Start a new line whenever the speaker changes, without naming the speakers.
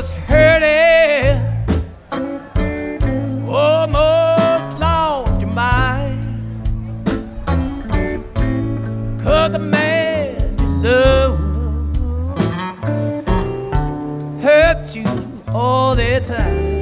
was hurting, almost lost your mind, 'cause the man you love hurt you all the time.